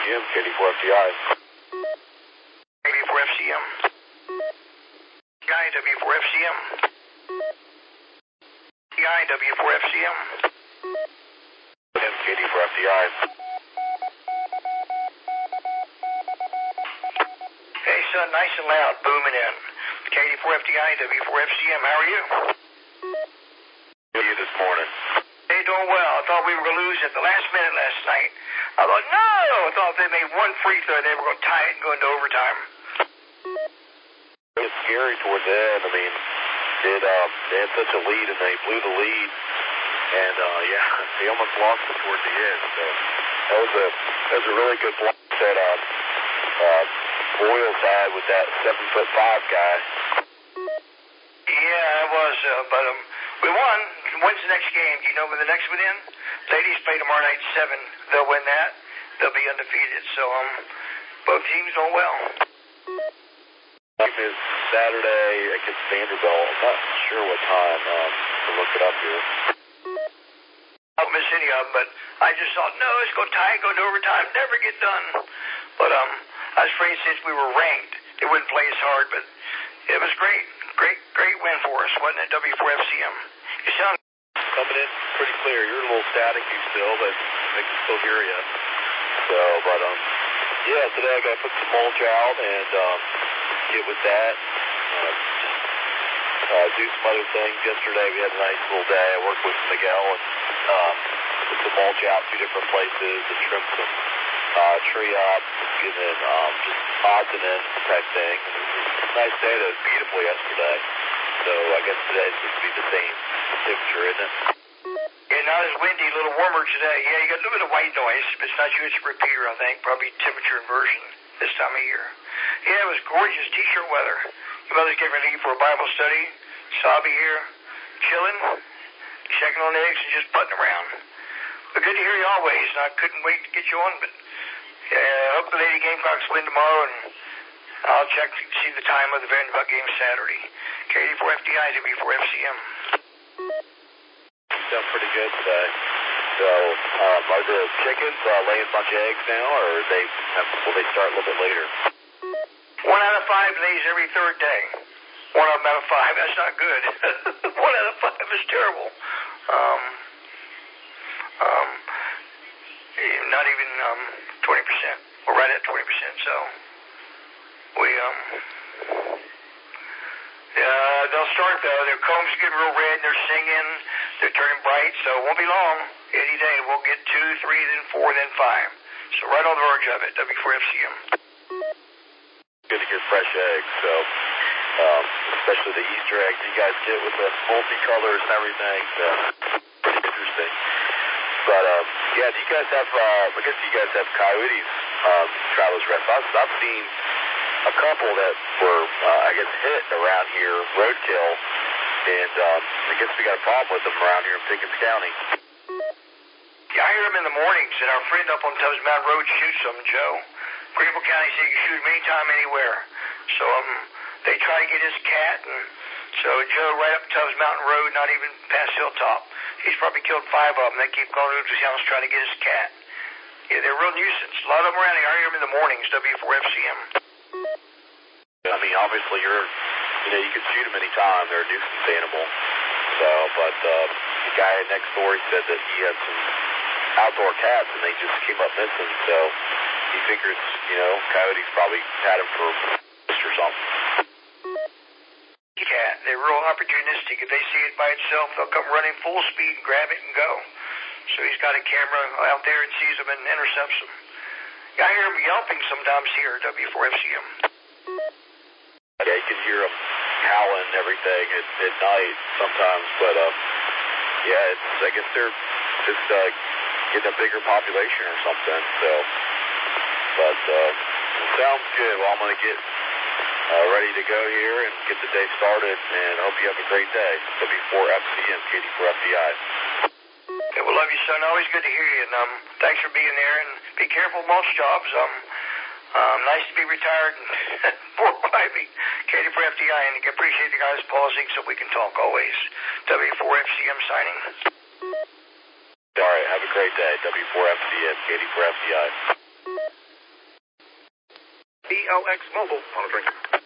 KD4FCM, KD4FDI. KD4FCM. W4FCM. W4FCM. KD4FDI. Hey, son, nice and loud, booming in. KD4FDI, W4FCM, how are you? How are you this morning? Hey, doing well. I thought we were going to lose at the last minute last night. I thought, no! I thought if they made one free throw, they were going to tie it and go into overtime. It was scary towards the end. I mean, they had such a lead, and they blew the lead. And, yeah, they almost lost it towards the end. So that was a really good block that Boyles had with that 7'5" guy. Yeah, it was, but we won. When's the next game? Do you know when the next one in? Ladies play tomorrow night at 7. They'll win that. They'll be undefeated. So, both teams doing well. Game is Saturday against Vanderbilt. I'm not sure what time. To look it up here. I don't miss any of them, but I just thought, no, let's go tie, go into overtime, never get done. But I was afraid since we were ranked, they wouldn't play as hard, but it was great. Great win for us, wasn't it, W4FCM? You sound coming in pretty clear. You're a little staticky still, but I can still hear you. So, but yeah, today I got to put some mulch out and get with that. Do some other things. Yesterday we had a nice little day. I worked with Miguel and put some mulch out 2 different places and trim some tree up, and then just odds and ends type thing. It was a nice day. That was beautiful yesterday. So I guess today's going to be the same temperature, isn't it? Yeah, not as windy, a little warmer today. Yeah, you got a little bit of white noise, but it's not you, it's a repeater, I think. Probably temperature inversion this time of year. Yeah, it was gorgeous t-shirt weather. Your mother's getting ready for a Bible study. Sabi here, chilling, checking on eggs and just putting around. But good to hear you always, and I couldn't wait to get you on, but I hope the Lady Gamecocks win tomorrow, and I'll check to see the time of the Vanderbilt game Saturday. KD4FDI, W4FCM. Done pretty good today. So, are the chickens laying a bunch of eggs now, or will they start a little bit later? 1 out of 5 lays every third day. 1 out of 5, that's not good. 1 out of 5 is terrible. Not even 20%. We're right at 20%, so they'll start though. Their combs get real red, they're singing, they're turning bright, so it won't be long. Any day we'll get 2, 3, then 4, then 5. So right on the verge of it, W4FCM. Good to get fresh eggs, so especially the Easter eggs you guys get with the multicolors and everything. So pretty interesting. But yeah, do you guys have? I guess you guys have coyotes, travelers rest. I've seen a couple that were, I guess, hit around here, roadkill, and I guess we got a problem with them around here in Pickens County. Yeah, I hear them in the mornings, and our friend up on Tubbs Mountain Road shoots them, Joe. Greenville County said you can shoot them anytime, anywhere. So they try to get his cat, and so Joe right up Tubbs Mountain Road, not even past Hilltop. He's probably killed 5 of them. They keep going to his house trying to get his cat. Yeah, they're a real nuisance. A lot of them around here. I hear them in the mornings, W4FCM. I mean, obviously you can shoot them anytime. They're a nuisance animal. So, but the guy next door, he said that he had some outdoor cats and they just came up missing. So he figures, coyotes probably had him for or something. Cat, they're real opportunistic. If they see it by itself, they'll come running full speed and grab it and go. So he's got a camera out there and sees them and intercepts them. Yeah, I hear them yelping sometimes here at W4FCM. Yeah, you can hear them howling and everything at night sometimes, but yeah, I guess they're just getting a bigger population or something. So, but sounds good. Well, I'm gonna get ready to go here and get the day started, and I hope you have a great day. W4FCM, KD4FDI. Okay, well, love you, son. Always good to hear you, and thanks for being there, and be careful mulch jobs. Nice to be retired and poor Ivy, KD4FDI, and I appreciate the guys pausing so we can talk always. W4FCM signing. All right, have a great day. W4FCM, KD4FDI. KLX Mobile monitoring.